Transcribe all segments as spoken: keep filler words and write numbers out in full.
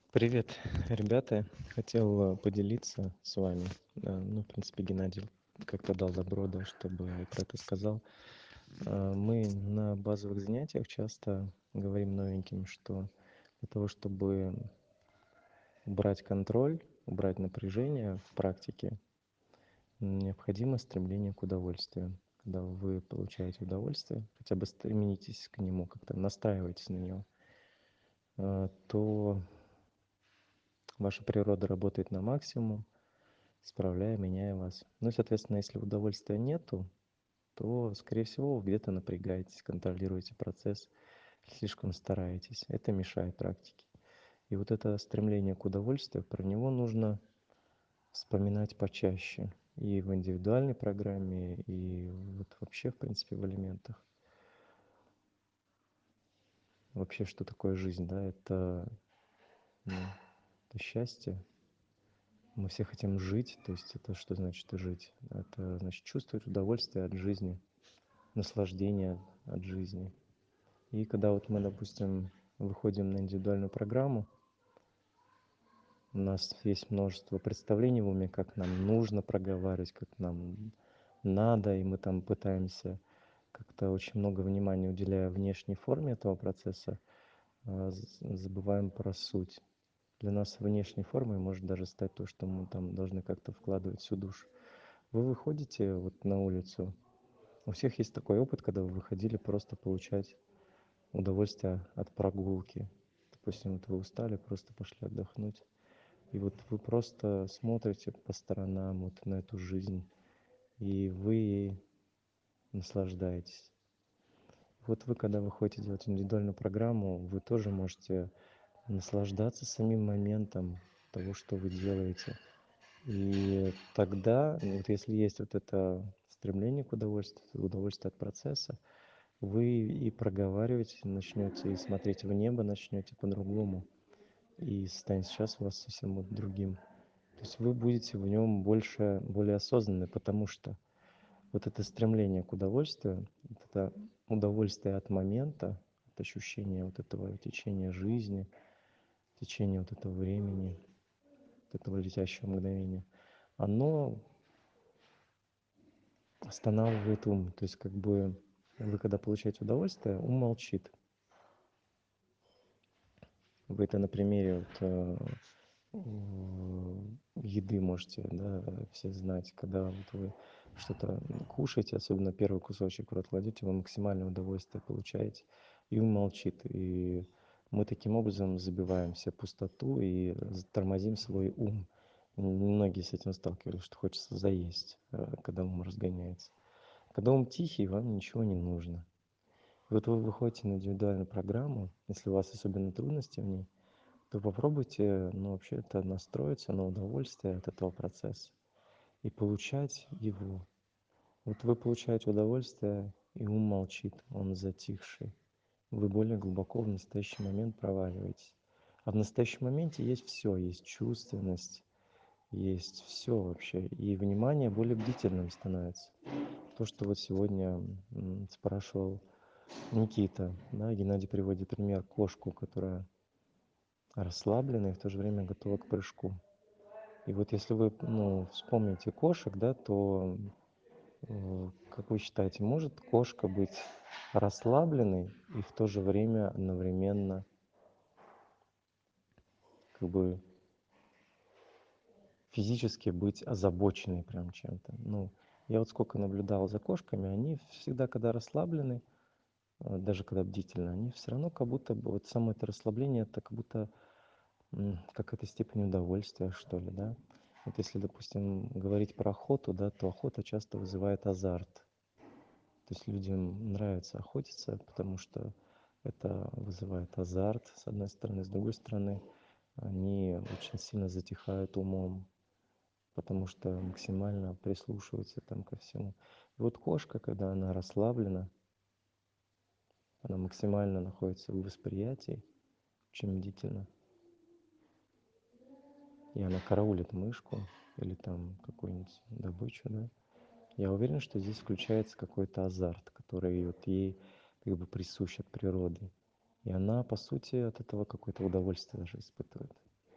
Привет, ребята. Хотел э, поделиться с вами. Э, Ну, в принципе, Геннадий как-то дал добро, да, чтобы я про это сказал. Э, Мы на базовых занятиях часто говорим новеньким, что для того, чтобы убрать контроль, убрать напряжение в практике, необходимо стремление к удовольствию. Когда вы получаете удовольствие, хотя бы стремитесь к нему, как-то настраивайтесь на него, э, то ваша природа работает на максимум, исправляя, меняя вас. Ну и, соответственно, если удовольствия нету, то, скорее всего, вы где-то напрягаетесь, контролируете процесс, слишком стараетесь. Это мешает практике. И вот это стремление к удовольствию, про него нужно вспоминать почаще. И в индивидуальной программе, и вот вообще, в принципе, в элементах. Вообще, что такое жизнь, да? Это, ну, это счастье. Мы все хотим жить, то есть это что значит жить? Это значит чувствовать удовольствие от жизни, наслаждение от жизни. И когда вот мы, допустим, выходим на индивидуальную программу, у нас есть множество представлений в уме, как нам нужно проговаривать, как нам надо, и мы там пытаемся как-то очень много внимания уделяя внешней форме этого процесса, а, з- забываем про суть. Для нас внешней формой может даже стать то, что мы там должны как-то вкладывать всю душу. Вы выходите вот на улицу, у всех есть такой опыт, когда вы выходили просто получать удовольствие от прогулки. Допустим, вот вы устали, просто пошли отдохнуть. И вот вы просто смотрите по сторонам, вот на эту жизнь, и вы ей наслаждаетесь. Вот вы, когда вы ходите делать индивидуальную программу, вы тоже можете наслаждаться самим моментом того, что вы делаете. И тогда, ну, вот если есть вот это стремление к удовольствию, удовольствие от процесса, вы и проговаривать начнете, и смотреть в небо начнете по-другому. И состояние сейчас у вас совсем будет другим. То есть вы будете в нем больше, более осознанны, потому что вот это стремление к удовольствию, вот это удовольствие от момента, от ощущения вот этого течения жизни, течения вот этого времени, вот этого летящего мгновения, оно останавливает ум. То есть как бы вы когда получаете удовольствие, ум молчит. Вы это на примере вот, э, м, еды можете, да, все знать. Когда вот вы что-то кушаете, особенно первый кусочек в рот кладете, вы максимальное удовольствие получаете, и ум молчит. И мы таким образом забиваем себе пустоту и з- тормозим свой ум. Многие с этим сталкивались, что хочется заесть, э, когда ум разгоняется. Когда ум тихий, вам ничего не нужно. И вот вы выходите на индивидуальную программу, если у вас особенно трудности в ней, то попробуйте, ну, вообще-то настроиться на удовольствие от этого процесса и получать его. Вот вы получаете удовольствие, и ум молчит, он затихший. Вы более глубоко в настоящий момент проваливаетесь. А в настоящем моменте есть все, есть чувственность, есть все вообще. И внимание более бдительным становится. То, что вот сегодня м, спрашивал Никита, да, Геннадий приводит пример кошку, которая расслаблена и в то же время готова к прыжку. И вот если вы, ну, вспомните кошек, да, то, э, как вы считаете, может кошка быть расслабленной и в то же время одновременно как бы физически быть озабоченной прям чем-то? Ну, я вот сколько наблюдал за кошками, они всегда, когда расслаблены, э, даже когда бдительны, они все равно как будто бы, вот само это расслабление, это как будто м, какая-то степень удовольствия, что ли, да? Вот если, допустим, говорить про охоту, да, то охота часто вызывает азарт. То есть людям нравится охотиться, потому что это вызывает азарт, с одной стороны. С другой стороны, они очень сильно затихают умом, потому что максимально прислушиваются там ко всему. И вот кошка, когда она расслаблена, она максимально находится в восприятии, очень бдительно, и она караулит мышку или там какую-нибудь добычу, да. Я уверен, что здесь включается какой-то азарт, который вот ей как бы присущ от природы. И она, по сути, от этого какое-то удовольствие даже испытывает.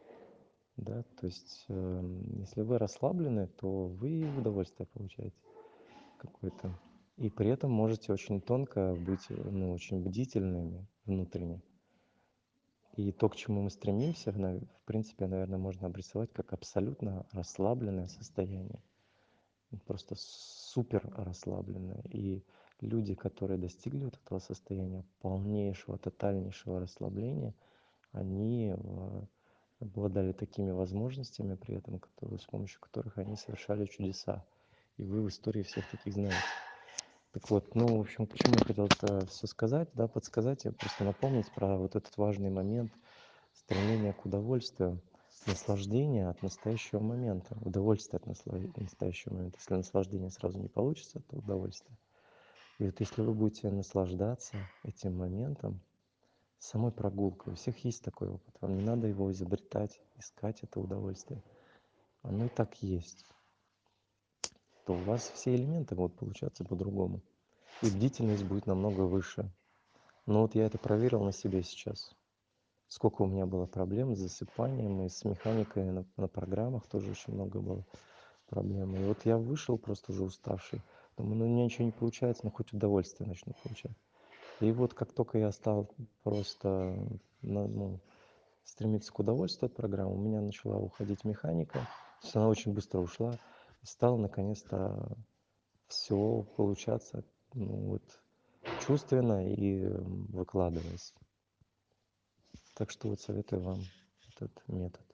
Да, то есть, эм, если вы расслаблены, то вы и удовольствие получаете какое-то. И при этом можете очень тонко быть, э, ну, очень бдительными внутренне. И то, к чему мы стремимся, нав в принципе, наверное, можно обрисовать как абсолютно расслабленное состояние. Ну, просто супер расслабленное. И люди, которые достигли вот этого состояния полнейшего, тотальнейшего расслабления, они, э, обладали такими возможностями при этом, которые с помощью которых они совершали чудеса. И вы в истории всех таких знаете. Так вот, ну, в общем, к чему я хотел это всё сказать, да, подсказать, и просто напомнить про вот этот важный момент стремления к удовольствию, наслаждения от настоящего момента, удовольствие от насла настоящего момента. Если наслаждение сразу не получится, то удовольствие. И вот если вы будете наслаждаться этим моментом, самой прогулкой, у всех есть такой опыт, вам не надо его изобретать, искать это удовольствие. Оно и так есть. То у вас все элементы будут получаться по-другому, и бдительность будет намного выше. Ну вот я это проверил на себе сейчас. Сколько у меня было проблем с засыпанием и с механикой на на программах тоже очень много было проблем. И вот я вышел просто уже уставший, думаю: "Ну, у меня ничего не получается, ну хоть удовольствие начну получать". И вот как тока я стал просто, на ну, стремиться к удовольствию от программы, у меня начала уходить механика, то есть она очень быстро ушла, и стало наконец-то всё получаться, ну вот, чувственно и, м, выкладываясь. Так что вот советую вам этот метод.